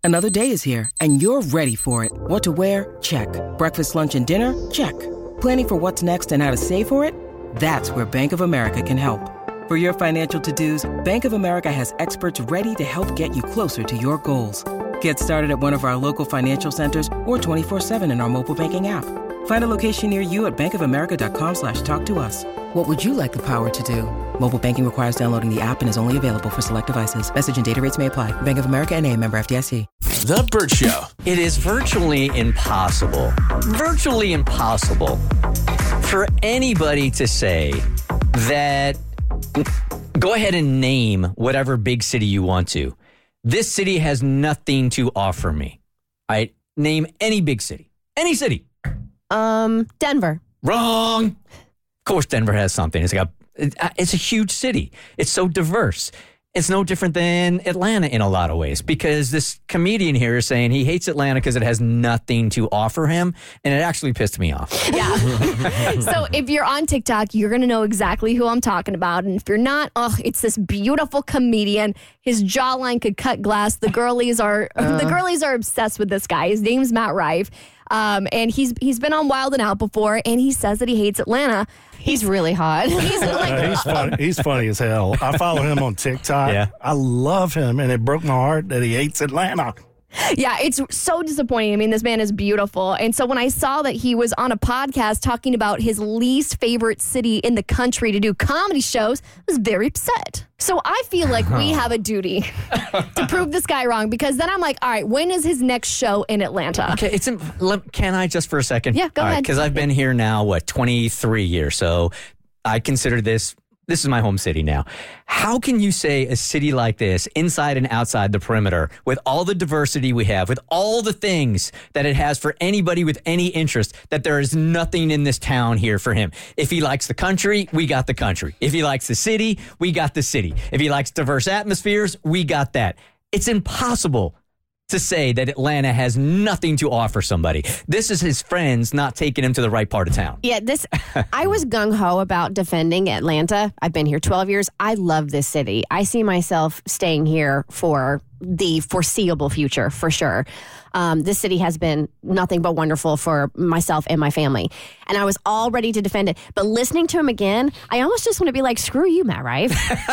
Another day is here, and you're ready for it. What to wear? Check. Breakfast, lunch, and dinner? Check. Planning for what's next and how to save for it? That's where Bank of America can help. For your financial to-dos, Bank of America has experts ready to help get you closer to your goals. Get started at one of our local financial centers or 24/7 in our mobile banking app. Find a location near you at bankofamerica.com/talktous. What would you like the power to do? Mobile banking requires downloading the app and is only available for select devices. Message and data rates may apply. Bank of America N.A., member FDIC. The Bert Show. It is virtually impossible for anybody to say that, go ahead and name whatever big city you want to. This city has nothing to offer me. All right? Name any big city. Any city. Denver. Wrong. Of course Denver has something. It's a huge city. It's so diverse. It's no different than Atlanta in a lot of ways, because this comedian here is saying he hates Atlanta because it has nothing to offer him, and it actually pissed me off. Yeah. So if you're on TikTok, you're going to know exactly who I'm talking about. And if you're not, it's this beautiful comedian. His jawline could cut glass. The girlies are obsessed with this guy. His name's Matt Rife. And he's been on Wild 'N Out before, and he says that he hates Atlanta. He's really hot. He's funny. He's funny as hell. I follow him on TikTok. Yeah. I love him, and it broke my heart that he hates Atlanta. Yeah, it's so disappointing. I mean, this man is beautiful. And so when I saw that he was on a podcast talking about his least favorite city in the country to do comedy shows, I was very upset. So I feel like we have a duty to prove this guy wrong, because then I'm like, all right, when is his next show in Atlanta? Okay, can I just for a second? Yeah, go ahead. Because I've been here now, 23 years. So I consider this is my home city now. How can you say a city like this, inside and outside the perimeter, with all the diversity we have, with all the things that it has for anybody with any interest, that there is nothing in this town here for him? If he likes the country, we got the country. If he likes the city, we got the city. If he likes diverse atmospheres, we got that. It's impossible to say that Atlanta has nothing to offer somebody. This is his friends not taking him to the right part of town. Yeah, I was gung-ho about defending Atlanta. I've been here 12 years. I love this city. I see myself staying here for the foreseeable future, for sure. This city has been nothing but wonderful for myself and my family. And I was all ready to defend it. But listening to him again, I almost just want to be like, screw you, Matt Rife.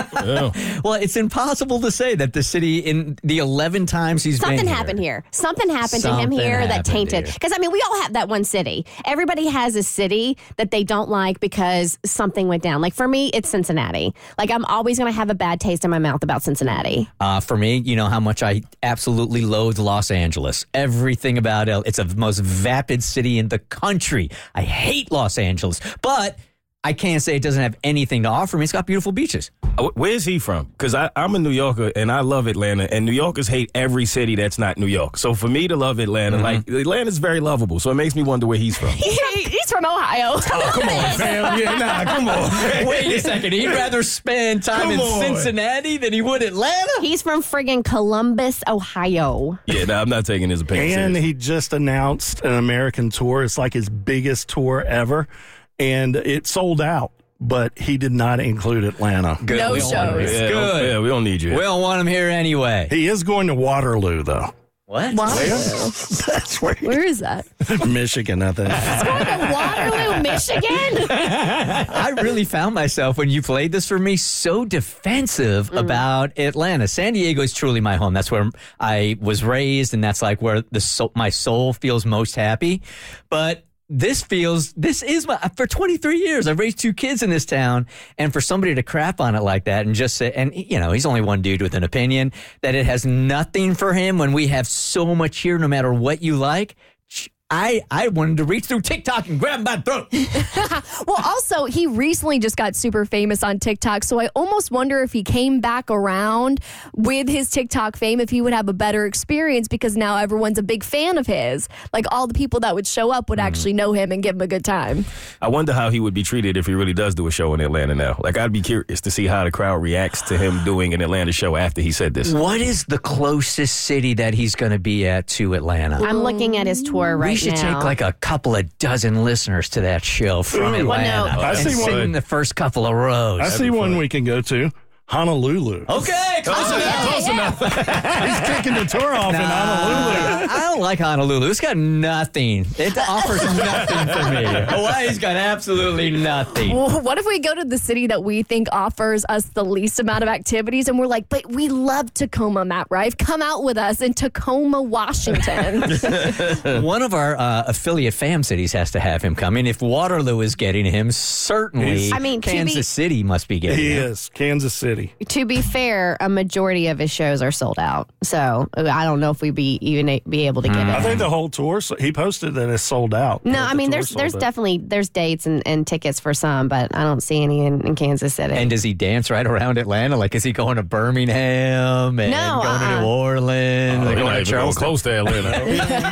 Well, it's impossible to say that the city, in the 11 times he's been here. Something happened here. Something happened to him here that tainted. Because, I mean, we all have that one city. Everybody has a city that they don't like because something went down. Like, for me, it's Cincinnati. Like, I'm always going to have a bad taste in my mouth about Cincinnati. For me, you know how much I absolutely loathe Los Angeles. Everything about it. It's the most vapid city in the country. I hate Los Angeles, but I can't say it doesn't have anything to offer me. It's got beautiful beaches. Where's he from? Because I'm a New Yorker, and I love Atlanta, and New Yorkers hate every city that's not New York. So for me to love Atlanta, like, Atlanta's very lovable, so it makes me wonder where he's from. He's from Ohio. Oh, come on, fam. Yeah, nah, come on. Wait a second. He'd rather spend time in Cincinnati than he would Atlanta? He's from friggin' Columbus, Ohio. Yeah, nah, I'm not taking his opinion And serious. he just announced an American tour. It's like his biggest tour ever, and it sold out. But he did not include Atlanta. Good. No We don't want him shows. here. Yeah, Good. yeah, we don't need you. We don't want him here anyway. He is going to Waterloo, though. What? That's where Where is that? Michigan, I think. It's going to Waterloo, Michigan. I really found myself, when you played this for me, so defensive about Atlanta. San Diego is truly my home. That's where I was raised, and that's like where my soul feels most happy. But this is for 23 years, I've raised 2 kids in this town, and for somebody to crap on it like that and just say, and you know, he's only one dude with an opinion, that it has nothing for him when we have so much here, no matter what you like. I wanted to reach through TikTok and grab him by the throat. Well, also, he recently just got super famous on TikTok, so I almost wonder if he came back around with his TikTok fame, if he would have a better experience, because now everyone's a big fan of his. Like, all the people that would show up would actually know him and give him a good time. I wonder how he would be treated if he really does do a show in Atlanta now. Like, I'd be curious to see how the crowd reacts to him doing an Atlanta show after he said this. What is the closest city that he's going to be at to Atlanta? I'm looking at his tour right now. We should take like a couple of dozen listeners to that show from Atlanta. I see and sit one. in the first couple of rows. I see one we can go to. Honolulu. Okay, close enough. He's kicking the tour off in Honolulu. I don't like Honolulu. It's got nothing. It offers nothing for me. Hawaii's got absolutely nothing. Well, what if we go to the city that we think offers us the least amount of activities and we're like, but we love Tacoma, Matt Rife. Come out with us in Tacoma, Washington. One of our affiliate fam cities has to have him coming. If Waterloo is getting him, certainly Kansas City must be getting him. He is. Kansas City. To be fair, a majority of his shows are sold out. So I don't know if we'd be able to get it. I think the whole tour, he posted that it's sold out. No, I mean, there's definitely dates and tickets for some, but I don't see any in Kansas City. And does he dance right around Atlanta? Like, is he going to Birmingham and going to New Orleans? They're going to Charleston. Close to Atlanta.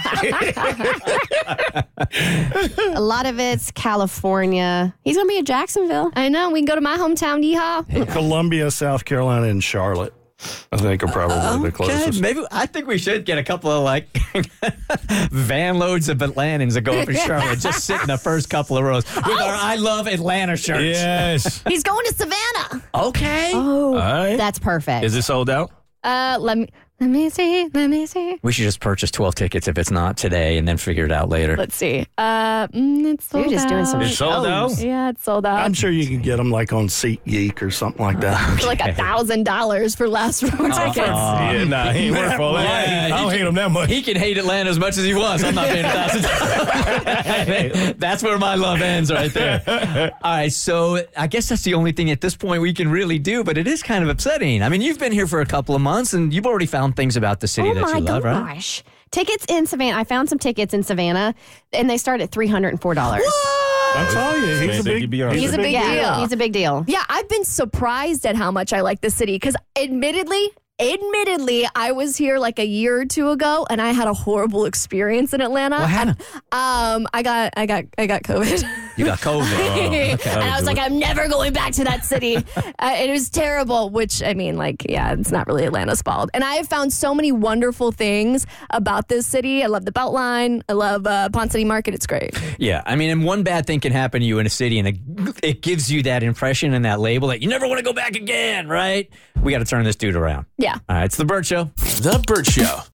A lot of it's California. He's going to be in Jacksonville. I know. We can go to my hometown, yeehaw. Columbia, South Carolina, and Charlotte. I think are probably the closest. Maybe I think we should get a couple of van loads of Atlantans that go up in Charlotte, just sit in the first couple of rows with our "I Love Atlanta" shirts. Yes. He's going to Savannah. Okay. Oh, right. That's perfect. Is it sold out? Let me see. We should just purchase 12 tickets if it's not today, and then figure it out later. Let's see. It's sold You're just out. doing some It's sold out? Yeah, it's sold out. I'm sure you can get them like on SeatGeek or something like that. For like $1,000 for last row tickets. Yeah, nah, he ain't worth all that. I don't hate him that much. He can hate Atlanta as much as he wants. I'm not paying $1,000. That's where my love ends right there. All right, so I guess that's the only thing at this point we can really do, but it is kind of upsetting. I mean, you've been here for a couple of months, and you've already found things about the city that you love, right? Gosh. Tickets in Savannah. I found some tickets in Savannah, and they start at $304. I'm telling you, he's a big He's a big Yeah, deal. he's a big deal. Yeah, I've been surprised at how much I like the city because admittedly, I was here like a year or two ago and I had a horrible experience in Atlanta. What happened? And, I got COVID. You got COVID. And I was like, I'm never going back to that city. It was terrible, which, I mean, it's not really Atlanta's fault. And I have found so many wonderful things about this city. I love the Beltline. I love Ponce City Market. It's great. Yeah, I mean, and one bad thing can happen to you in a city, and it gives you that impression and that label that you never want to go back again, right? We got to turn this dude around. Yeah. All right, it's The Burt Show. The Burt Show.